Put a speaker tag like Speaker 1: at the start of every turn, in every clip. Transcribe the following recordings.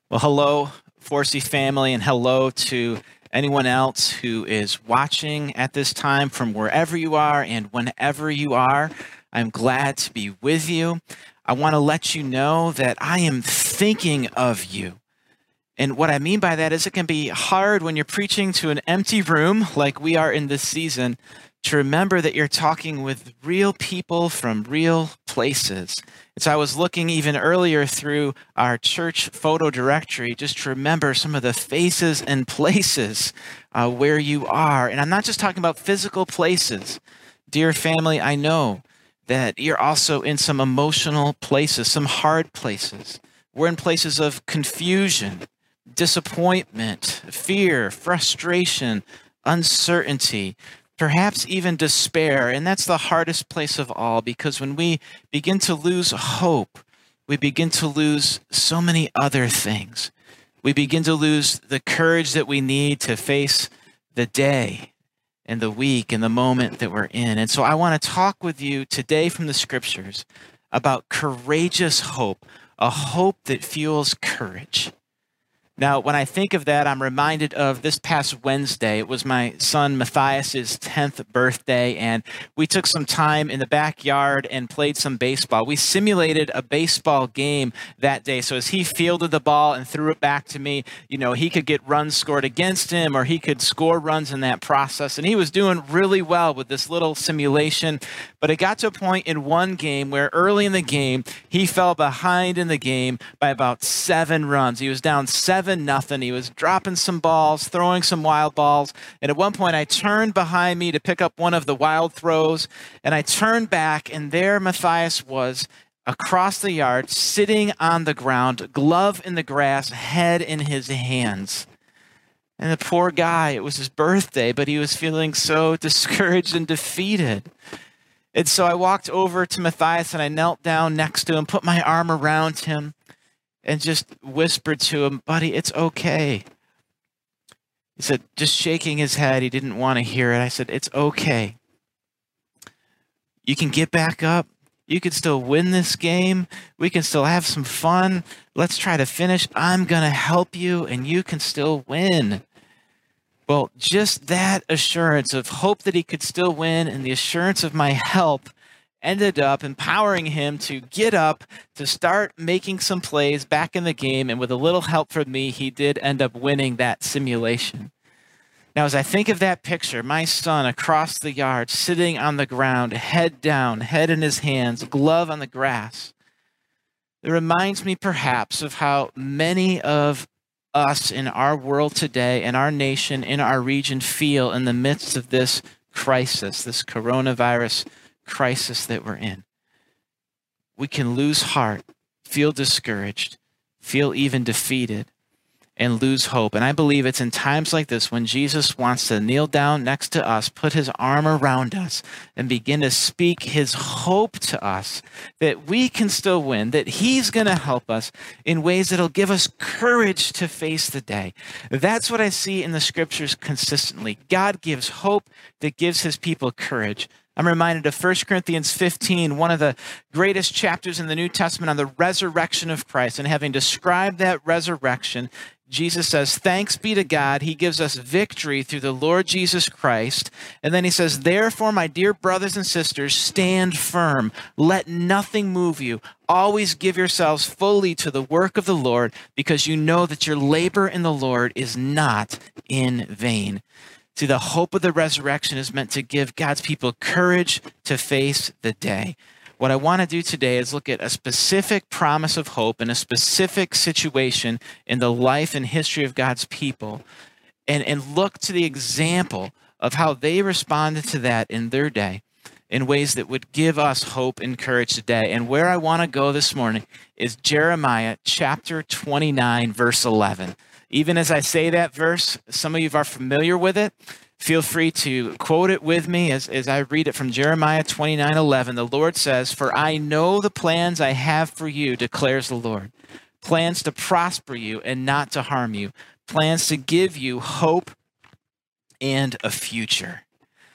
Speaker 1: Well, hello, Forsey family, and hello to anyone else who is watching at this time from wherever you are and whenever you are. I'm glad to be with you. I want to let you know that I am thinking of you. And what I mean by that is it can be hard when you're preaching to an empty room like we are in this season to remember that you're talking with real people from real places. And so I was looking even earlier through our church photo directory just to remember some of the faces and places where you are. And I'm not just talking about physical places. Dear family, I know that you're also in some emotional places, some hard places. We're in places of confusion, disappointment, fear, frustration, uncertainty, perhaps even despair. And that's the hardest place of all, because when we begin to lose hope, we begin to lose so many other things. We begin to lose the courage that we need to face the day and the week and the moment that we're in. And so I want to talk with you today from the scriptures about courageous hope, a hope that fuels courage. Now, when I think of that, I'm reminded of this past Wednesday. It was my son Matthias's 10th birthday, and we took some time in the backyard and played some baseball. We simulated a baseball game that day. So as he fielded the ball and threw it back to me, he could get runs scored against him, or he could score runs in that process. And he was doing really well with this little simulation. But it got to a point in one game where early in the game, he fell behind in the game by about 7 runs. He was down 7-0. He was dropping some balls, throwing some wild balls. And at one point, I turned behind me to pick up one of the wild throws. And I turned back, and there Matthias was across the yard, sitting on the ground, glove in the grass, head in his hands. And the poor guy, it was his birthday, but he was feeling so discouraged and defeated. And so I walked over to Matthias and I knelt down next to him, put my arm around him, and just whispered to him, "Buddy, it's okay." He said, just shaking his head, he didn't want to hear it. I said, "It's okay. You can get back up. You can still win this game. We can still have some fun. Let's try to finish. I'm going to help you, and you can still win." Well, just that assurance of hope that he could still win and the assurance of my help ended up empowering him to get up, to start making some plays back in the game. And with a little help from me, he did end up winning that simulation. Now, as I think of that picture, my son across the yard, sitting on the ground, head down, head in his hands, glove on the grass, it reminds me perhaps of how many of us in our world today, in our nation, in our region feel in the midst of this crisis, this coronavirus crisis that we're in. We can lose heart, feel discouraged, feel even defeated, and lose hope. And I believe it's in times like this when Jesus wants to kneel down next to us, put his arm around us, and begin to speak his hope to us that we can still win, that he's going to help us in ways that'll give us courage to face the day. That's what I see in the scriptures consistently. God gives hope that gives his people courage. I'm reminded of 1 Corinthians 15, one of the greatest chapters in the New Testament on the resurrection of Christ. And having described that resurrection, Jesus says, "Thanks be to God, he gives us victory through the Lord Jesus Christ." And then he says, "Therefore, my dear brothers and sisters, stand firm. Let nothing move you. Always give yourselves fully to the work of the Lord, because you know that your labor in the Lord is not in vain." See, the hope of the resurrection is meant to give God's people courage to face the day. What I want to do today is look at a specific promise of hope in a specific situation in the life and history of God's people, and look to the example of how they responded to that in their day in ways that would give us hope and courage today. And where I want to go this morning is Jeremiah chapter 29, verse 11. Even as I say that verse, some of you are familiar with it. Feel free to quote it with me as I read it from Jeremiah 29:11. The Lord says, "For I know the plans I have for you, declares the Lord. Plans to prosper you and not to harm you. Plans to give you hope and a future."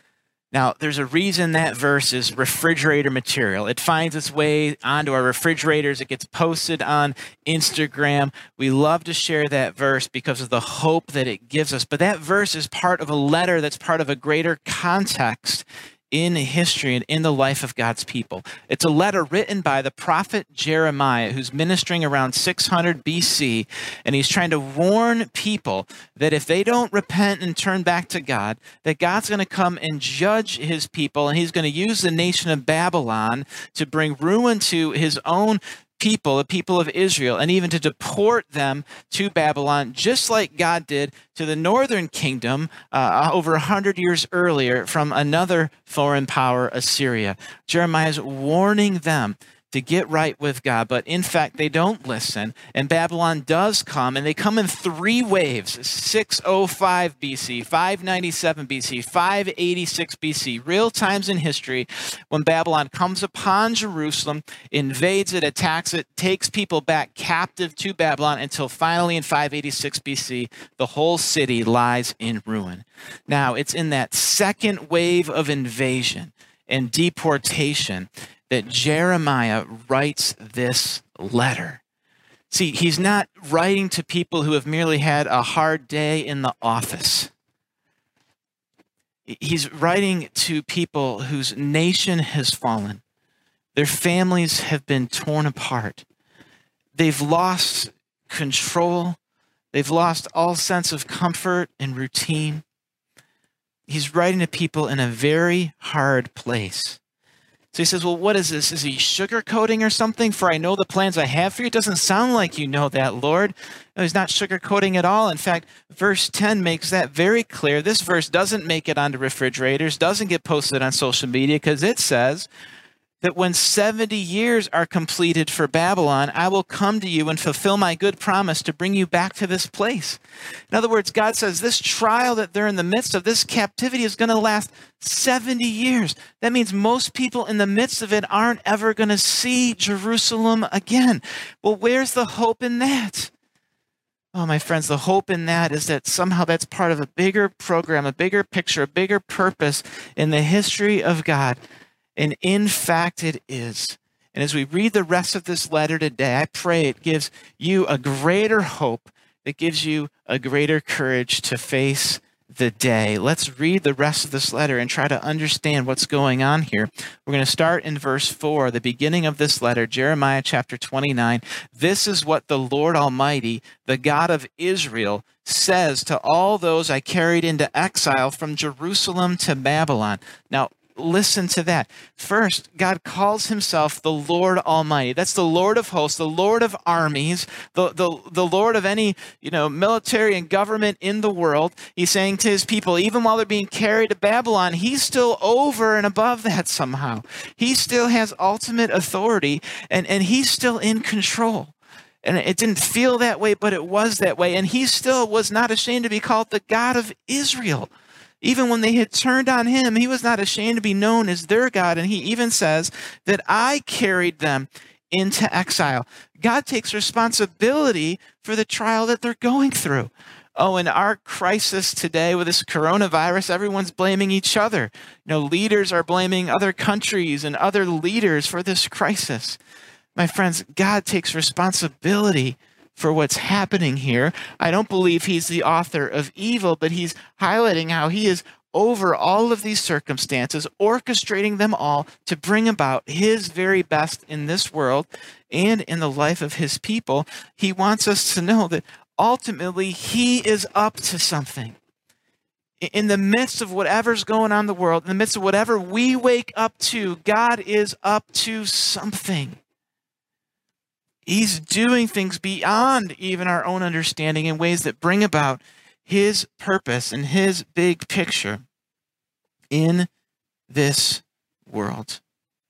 Speaker 1: Now, there's a reason that verse is refrigerator material. It finds its way onto our refrigerators. It gets posted on Instagram. We love to share that verse because of the hope that it gives us. But that verse is part of a letter that's part of a greater context in history and in the life of God's people. It's a letter written by the prophet Jeremiah, who's ministering around 600 BC, and he's trying to warn people that if they don't repent and turn back to God, that God's going to come and judge his people, and he's going to use the nation of Babylon to bring ruin to his own people, the people of Israel, and even to deport them to Babylon, just like God did to the northern kingdom over 100 years earlier from another foreign power, Assyria. Jeremiah is warning them to get right with God, but in fact, they don't listen, and Babylon does come, and they come in three waves: 605 BC, 597 BC, 586 BC, real times in history when Babylon comes upon Jerusalem, invades it, attacks it, takes people back captive to Babylon, until finally in 586 BC, the whole city lies in ruin. Now, it's in that second wave of invasion and deportation that Jeremiah writes this letter. See, he's not writing to people who have merely had a hard day in the office. He's writing to people whose nation has fallen. Their families have been torn apart. They've lost control. They've lost all sense of comfort and routine. He's writing to people in a very hard place. So he says, well, what is this? Is he sugarcoating or something? For I know the plans I have for you. It doesn't sound like you know that, Lord. No, he's not sugarcoating at all. In fact, verse 10 makes that very clear. This verse doesn't make it onto refrigerators, doesn't get posted on social media, because it says that when 70 years are completed for Babylon, I will come to you and fulfill my good promise to bring you back to this place. In other words, God says this trial that they're in the midst of, this captivity, is going to last 70 years. That means most people in the midst of it aren't ever going to see Jerusalem again. Well, where's the hope in that? Oh, my friends, the hope in that is that somehow that's part of a bigger program, a bigger picture, a bigger purpose in the history of God. And in fact, it is. And as we read the rest of this letter today, I pray it gives you a greater hope, that gives you a greater courage to face the day. Let's read the rest of this letter and try to understand what's going on here. We're going to start in verse 4, the beginning of this letter, Jeremiah chapter 29. This is what the Lord Almighty, the God of Israel, says to all those I carried into exile from Jerusalem to Babylon. Now, listen to that. First, God calls himself the Lord Almighty. That's the Lord of hosts, the Lord of armies, the Lord of any, military and government in the world. He's saying to his people, even while they're being carried to Babylon, he's still over and above that somehow. He still has ultimate authority, and he's still in control. And it didn't feel that way, but it was that way. And he still was not ashamed to be called the God of Israel. Even when they had turned on him, he was not ashamed to be known as their God. And he even says that I carried them into exile. God takes responsibility for the trial that they're going through. Oh, in our crisis today with this coronavirus, everyone's blaming each other. Leaders are blaming other countries and other leaders for this crisis. My friends, God takes responsibility for what's happening here. I don't believe he's the author of evil, but he's highlighting how he is over all of these circumstances, orchestrating them all to bring about his very best in this world and in the life of his people. He wants us to know that ultimately he is up to something. In the midst of whatever's going on in the world, in the midst of whatever we wake up to, God is up to something. He's doing things beyond even our own understanding in ways that bring about his purpose and his big picture in this world.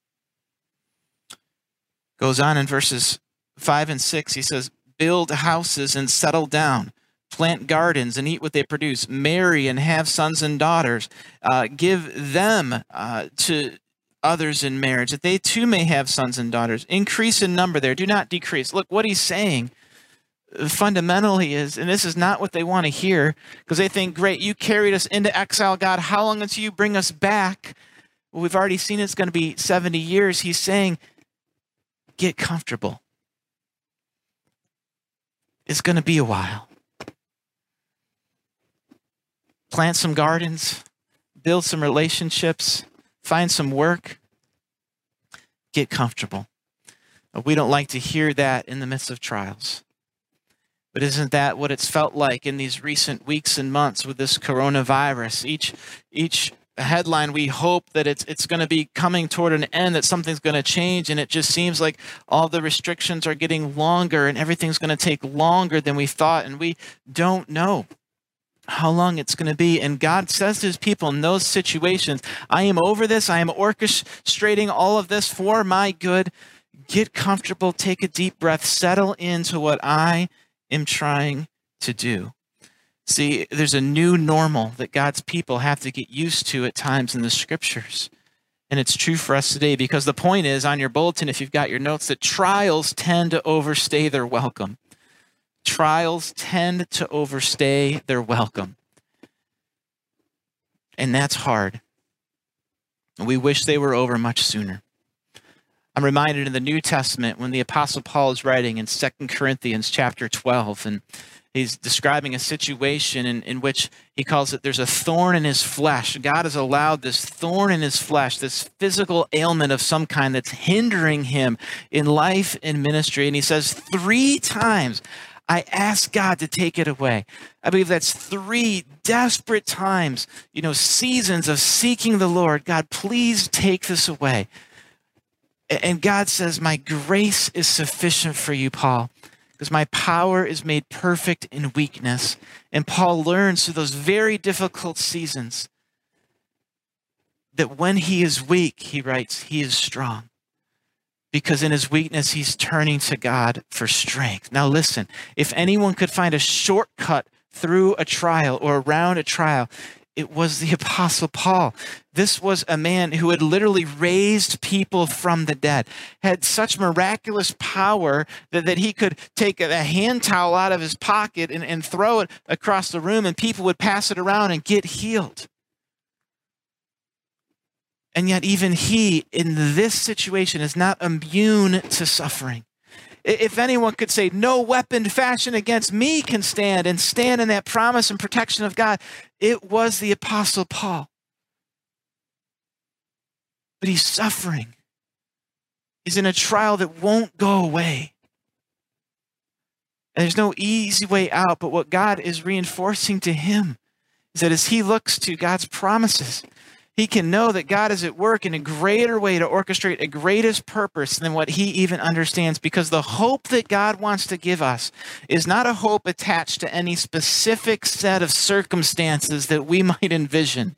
Speaker 1: Goes on in verses 5 and 6, he says, build houses and settle down, plant gardens and eat what they produce, marry and have sons and daughters, give them to others in marriage, that they too may have sons and daughters. Increase in number there, do not decrease. Look, what he's saying, fundamentally is, and this is not what they want to hear, because they think, great, you carried us into exile, God, how long until you bring us back? Well, we've already seen it's going to be 70 years. He's saying, get comfortable. It's going to be a while. Plant some gardens, build some relationships, find some work, get comfortable. We don't like to hear that in the midst of trials. But isn't that what it's felt like in these recent weeks and months with this coronavirus? Each headline, we hope that it's going to be coming toward an end, that something's going to change, and it just seems like all the restrictions are getting longer and everything's going to take longer than we thought, and we don't know how long it's going to be. And God says to his people in those situations, I am over this. I am orchestrating all of this for my good. Get comfortable, take a deep breath, settle into what I am trying to do. See, there's a new normal that God's people have to get used to at times in the scriptures. And it's true for us today, because the point is on your bulletin, if you've got your notes, that trials tend to overstay their welcome. Trials tend to overstay their welcome. And that's hard. We wish they were over much sooner. I'm reminded in the New Testament when the Apostle Paul is writing in 2 Corinthians chapter 12, and he's describing a situation in which he calls it, there's a thorn in his flesh. God has allowed this thorn in his flesh, this physical ailment of some kind that's hindering him in life and ministry. And he says 3 times, I asked God to take it away. I believe that's 3 desperate times, seasons of seeking the Lord. God, please take this away. And God says, my grace is sufficient for you, Paul, because my power is made perfect in weakness. And Paul learns through those very difficult seasons that when he is weak, he writes, he is strong. Because in his weakness, he's turning to God for strength. Now listen, if anyone could find a shortcut through a trial or around a trial, it was the Apostle Paul. This was a man who had literally raised people from the dead, had such miraculous power that he could take a hand towel out of his pocket and throw it across the room, and people would pass it around and get healed. And yet even he, in this situation, is not immune to suffering. If anyone could say, no weapon fashioned against me can stand, and stand in that promise and protection of God, it was the Apostle Paul. But he's suffering. He's in a trial that won't go away. And there's no easy way out, but what God is reinforcing to him is that as he looks to God's promises, he can know that God is at work in a greater way to orchestrate a greatest purpose than what he even understands, because the hope that God wants to give us is not a hope attached to any specific set of circumstances that we might envision.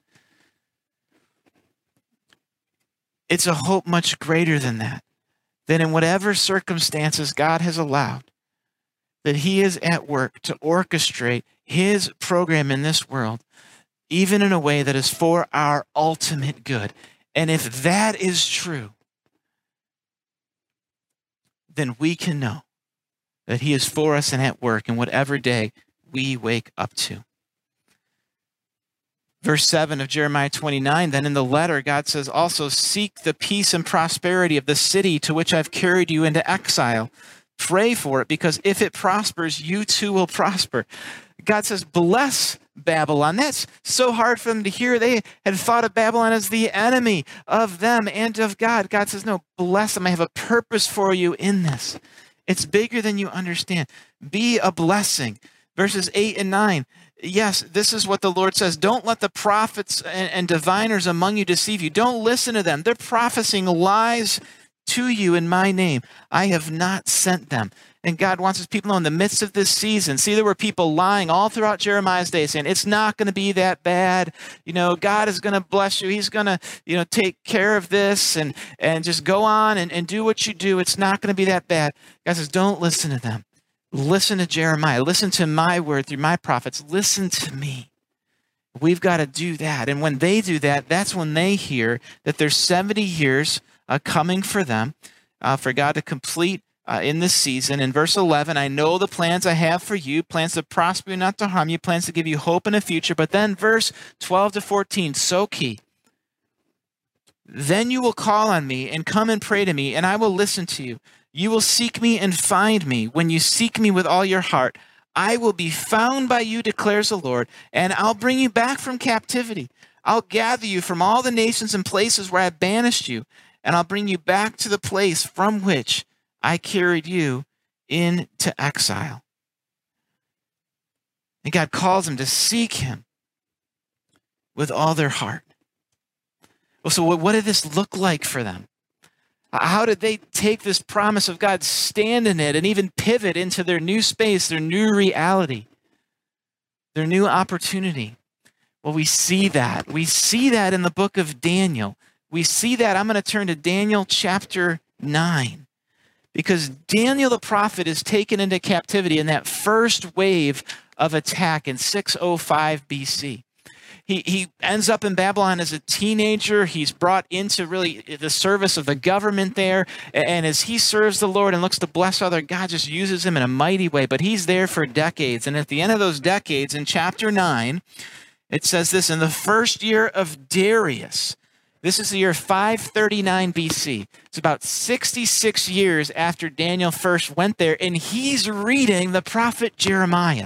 Speaker 1: It's a hope much greater than that in whatever circumstances God has allowed, that he is at work to orchestrate his program in this world, even in a way that is for our ultimate good. And if that is true, then we can know that he is for us and at work in whatever day we wake up to. Verse 7 of Jeremiah 29, then in the letter, God says, also seek the peace and prosperity of the city to which I've carried you into exile. Pray for it, because if it prospers, you too will prosper. God says, bless Babylon. That's so hard for them to hear. They had thought of Babylon as the enemy of them and of God. God says, no, bless them. I have a purpose for you in this. It's bigger than you understand. Be a blessing. Verses 8 and 9. Yes, this is what the Lord says. Don't let the prophets and diviners among you deceive you. Don't listen to them. They're prophesying lies to you in my name. I have not sent them. And God wants his people to know in the midst of this season. See, there were people lying all throughout Jeremiah's day saying, it's not going to be that bad. God is going to bless you. He's going to, take care of this and just go on and do what you do. It's not going to be that bad. God says, don't listen to them. Listen to Jeremiah. Listen to my word through my prophets. Listen to me. We've got to do that. And when they do that, that's when they hear that there's 70 years coming for them, for God to complete in this season. In verse 11, I know the plans I have for you, plans to prosper you, not to harm you, plans to give you hope in a future. But then verse 12 to 14, so key. Then you will call on me and come and pray to me, and I will listen to you. You will seek me and find me when you seek me with all your heart. I will be found by you, declares the Lord, and I'll bring you back from captivity. I'll gather you from all the nations and places where I banished you, and I'll bring you back to the place from which I carried you into exile. And God calls them to seek him with all their heart. Well, so what did this look like for them? How did they take this promise of God, stand in it, and even pivot into their new space, their new reality, their new opportunity? Well, we see that. We see that in the book of Daniel. We see that. I'm going to turn to Daniel chapter 9. Because Daniel the prophet is taken into captivity in that first wave of attack in 605 BC. He ends up in Babylon as a teenager. He's brought into really the service of the government there. And as he serves the Lord and looks to bless others, God just uses him in a mighty way. But he's there for decades. And at the end of those decades, in chapter 9, it says this, in the first year of Darius, this is the year 539 BC. It's about 66 years after Daniel first went there. And he's reading the prophet Jeremiah.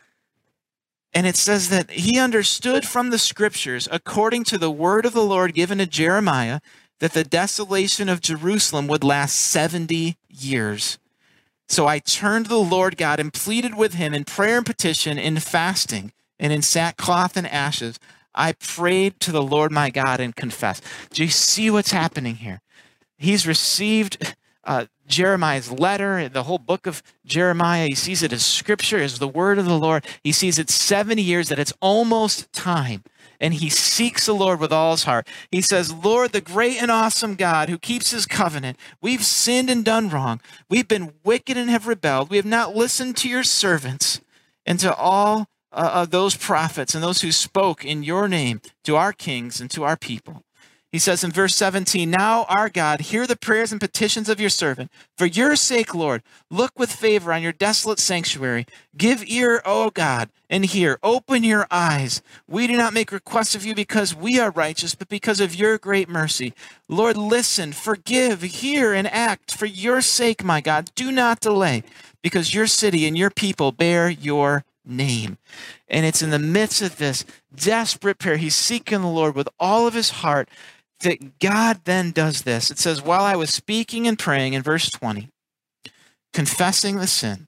Speaker 1: And it says that he understood from the scriptures, according to the word of the Lord given to Jeremiah, that the desolation of Jerusalem would last 70 years. So I turned to the Lord God and pleaded with him in prayer and petition, in fasting, and in sackcloth and ashes. I prayed to the Lord my God and confessed. Do you see what's happening here? He's received Jeremiah's letter, the whole book of Jeremiah. He sees it as scripture, as the word of the Lord. He sees it 70 years, that it's almost time. And he seeks the Lord with all his heart. He says, Lord, the great and awesome God who keeps his covenant, we've sinned and done wrong. We've been wicked and have rebelled. We have not listened to your servants and to all of those prophets and those who spoke in your name to our kings and to our people. He says in verse 17, now, our God, hear the prayers and petitions of your servant. For your sake, Lord, look with favor on your desolate sanctuary. Give ear, O God, and hear. Open your eyes. We do not make requests of you because we are righteous, but because of your great mercy. Lord, listen, forgive, hear, and act. For your sake, my God, do not delay, because your city and your people bear your name. And it's in the midst of this desperate prayer, he's seeking the Lord with all of his heart, that God then does this. It says, while I was speaking and praying, in verse 20, confessing the sin,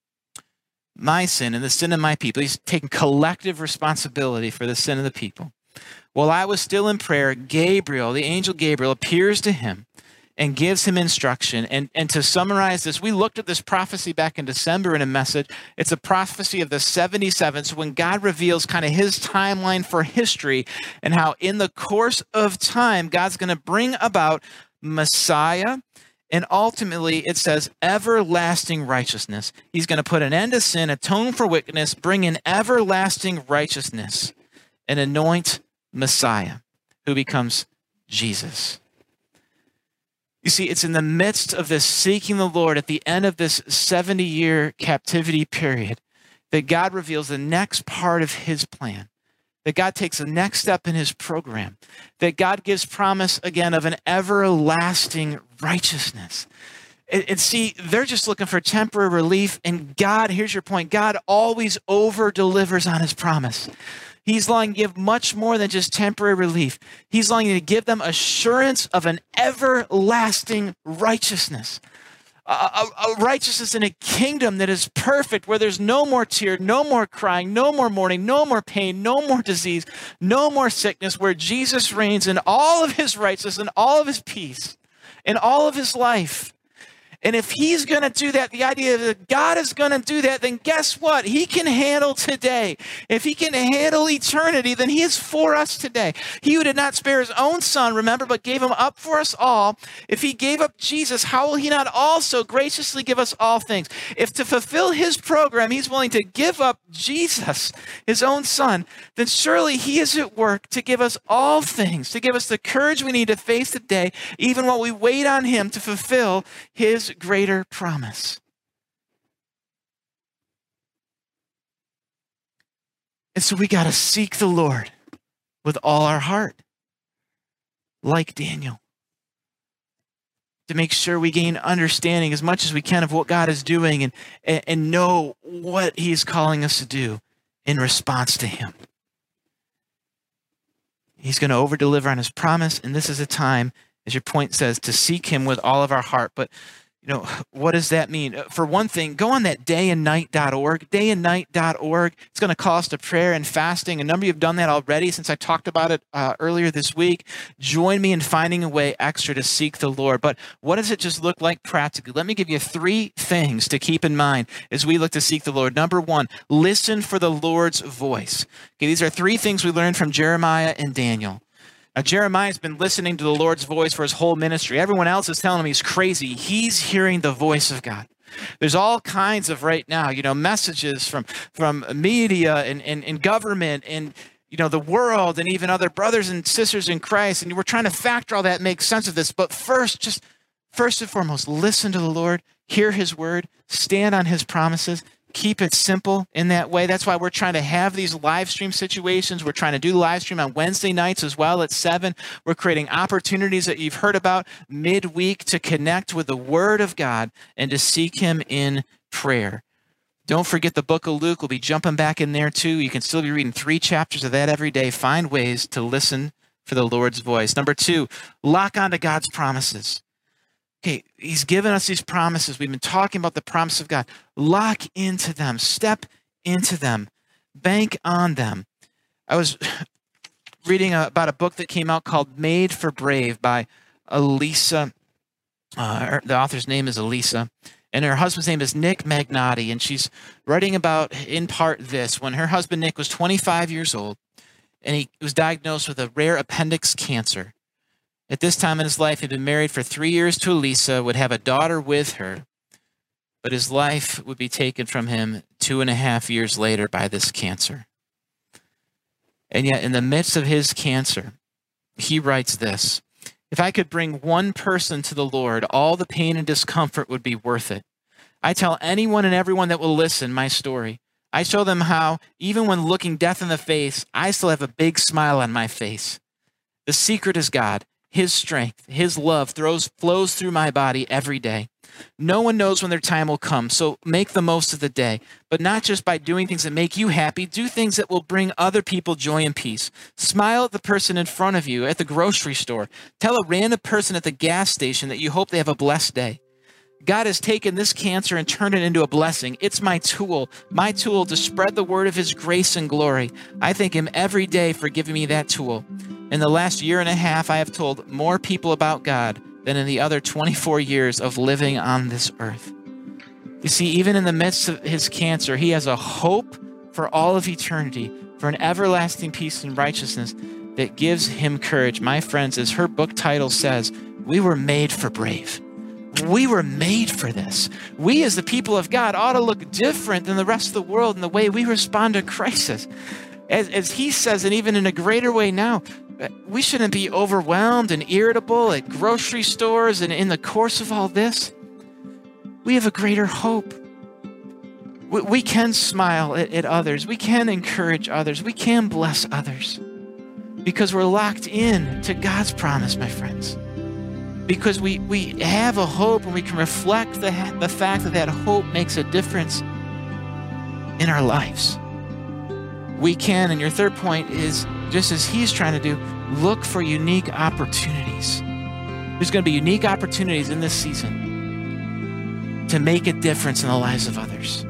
Speaker 1: my sin and the sin of my people. He's taking collective responsibility for the sin of the people. While I was still in prayer, Gabriel, the angel Gabriel, appears to him and gives him instruction. And to summarize this, we looked at this prophecy back in December in a message. It's a prophecy of the 77. So when God reveals kind of his timeline for history and how in the course of time, God's going to bring about Messiah. And ultimately, it says everlasting righteousness. He's going to put an end to sin, atone for wickedness, bring in everlasting righteousness, and anoint Messiah, who becomes Jesus. You see, it's in the midst of this seeking the Lord at the end of this 70-year captivity period that God reveals the next part of his plan, that God takes the next step in his program, that God gives promise again of an everlasting righteousness. And see, they're just looking for temporary relief, and God, here's your point, God always over-delivers on his promise. He's longing to give much more than just temporary relief. He's longing to give them assurance of an everlasting righteousness. A righteousness in a kingdom that is perfect, where there's no more tear, no more crying, no more mourning, no more pain, no more disease, no more sickness, where Jesus reigns in all of his righteousness and all of his peace and all of his life. And if he's going to do that, the idea that God is going to do that, then guess what? He can handle today. If he can handle eternity, then he is for us today. He who did not spare his own son, remember, but gave him up for us all. If he gave up Jesus, how will he not also graciously give us all things? If to fulfill his program, he's willing to give up Jesus, his own son, then surely he is at work to give us all things, to give us the courage we need to face the day, even while we wait on him to fulfill his his greater promise. And so we got to seek the Lord with all our heart, like Daniel, to make sure we gain understanding as much as we can of what God is doing and know what he's calling us to do in response to him. He's going to over-deliver on his promise, and this is a time, as your point says, to seek him with all of our heart. But what does that mean? For one thing, go on that dayandnight.org, dayandnight.org. It's going to call us to prayer and fasting. A number of you have done that already since I talked about it earlier this week. Join me in finding a way extra to seek the Lord. But what does it just look like practically? Let me give you 3 things to keep in mind as we look to seek the Lord. Number 1, listen for the Lord's voice. Okay, these are 3 things we learned from Jeremiah and Daniel. Now, Jeremiah's been listening to the Lord's voice for his whole ministry. Everyone else is telling him he's crazy. He's hearing the voice of God. There's all kinds of right now, messages from media and government and, the world and even other brothers and sisters in Christ. And we're trying to factor all that and make sense of this. But first and foremost, listen to the Lord, hear his word, stand on his promises. Keep it simple in that way. That's why we're trying to have these live stream situations. We're trying to do live stream on Wednesday nights as well at 7. We're creating opportunities that you've heard about midweek to connect with the Word of God and to seek him in prayer. Don't forget the book of Luke. We'll be jumping back in there too. You can still be reading 3 chapters of that every day. Find ways to listen for the Lord's voice. Number 2, lock onto God's promises. Okay, he's given us these promises. We've been talking about the promise of God. Lock into them. Step into them. Bank on them. I was reading about a book that came out called Made for Brave by Elisa. The author's name is Elisa. And her husband's name is Nick Magnotti. And she's writing about, in part, this. When her husband, Nick, was 25 years old, and he was diagnosed with a rare appendix cancer. At this time in his life, he'd been married for 3 years to Elisa, would have a daughter with her, but his life would be taken from him 2.5 years later by this cancer. And yet, in the midst of his cancer, he writes this: if I could bring one person to the Lord, all the pain and discomfort would be worth it. I tell anyone and everyone that will listen my story. I show them how, even when looking death in the face, I still have a big smile on my face. The secret is God. His strength, his love flows through my body every day. No one knows when their time will come, so make the most of the day. But not just by doing things that make you happy, do things that will bring other people joy and peace. Smile at the person in front of you at the grocery store. Tell a random person at the gas station that you hope they have a blessed day. God has taken this cancer and turned it into a blessing. It's my tool to spread the word of his grace and glory. I thank him every day for giving me that tool. In the last 1.5 years, I have told more people about God than in the other 24 years of living on this earth. You see, even in the midst of his cancer, he has a hope for all of eternity, for an everlasting peace and righteousness that gives him courage. My friends, as her book title says, we were made for brave. We were made for this. We as the people of God ought to look different than the rest of the world in the way we respond to crisis. As he says, and even in a greater way now, we shouldn't be overwhelmed and irritable at grocery stores and in the course of all this. We have a greater hope. We can smile at others. We can encourage others. We can bless others because we're locked in to God's promise, my friends. Because we have a hope and we can reflect the fact that hope makes a difference in our lives. We can, and your third point is, just as he's trying to do, look for unique opportunities. There's going to be unique opportunities in this season to make a difference in the lives of others.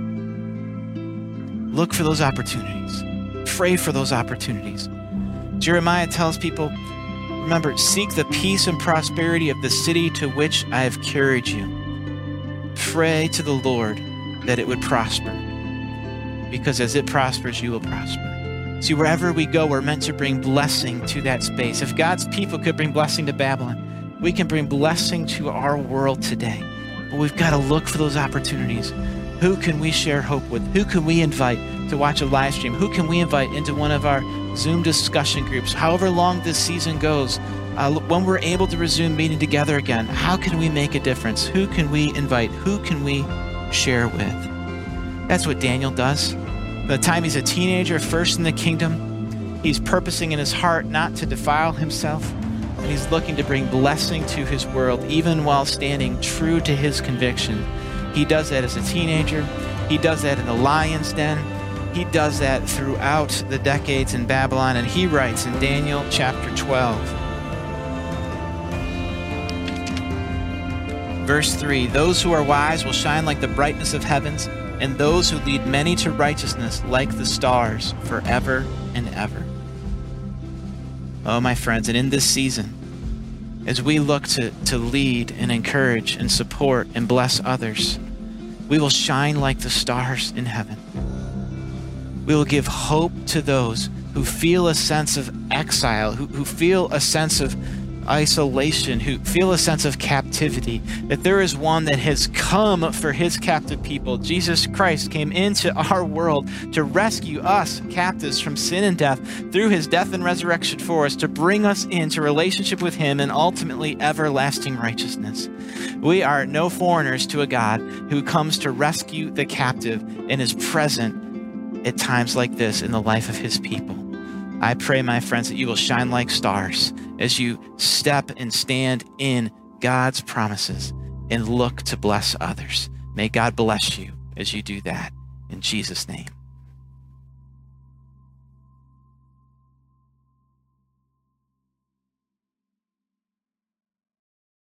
Speaker 1: Look for those opportunities. Pray for those opportunities. Jeremiah tells people, remember, seek the peace and prosperity of the city to which I have carried you. Pray to the Lord that it would prosper, because as it prospers, you will prosper. See, wherever we go, we're meant to bring blessing to that space. If God's people could bring blessing to Babylon, we can bring blessing to our world today. But we've got to look for those opportunities. Who can we share hope with? Who can we invite to watch a live stream? Who can we invite into one of our Zoom discussion groups? However long this season goes, When we're able to resume meeting together again, how can we make a difference? Who can we invite? Who can we share with? That's what Daniel does. By the time he's a teenager, first in the kingdom, he's purposing in his heart not to defile himself, and he's looking to bring blessing to his world, even while standing true to his conviction. He does that as a teenager. He does that in the lion's den. He does that throughout the decades in Babylon, and he writes in Daniel chapter 12, verse 3, "Those who are wise will shine like the brightness of heavens, and those who lead many to righteousness like the stars forever and ever." Oh, my friends, and in this season, as we look to lead and encourage and support and bless others, we will shine like the stars in heaven. We will give hope to those who feel a sense of exile, who feel a sense of isolation, who feel a sense of captivity, that there is one that has come for his captive people. Jesus Christ came into our world to rescue us captives from sin and death through his death and resurrection for us, to bring us into relationship with him and ultimately everlasting righteousness. We are no foreigners to a God who comes to rescue the captive and is present at times like this in the life of his people. I pray, my friends, that you will shine like stars as you step and stand in God's promises and look to bless others. May God bless you as you do that. In Jesus' name.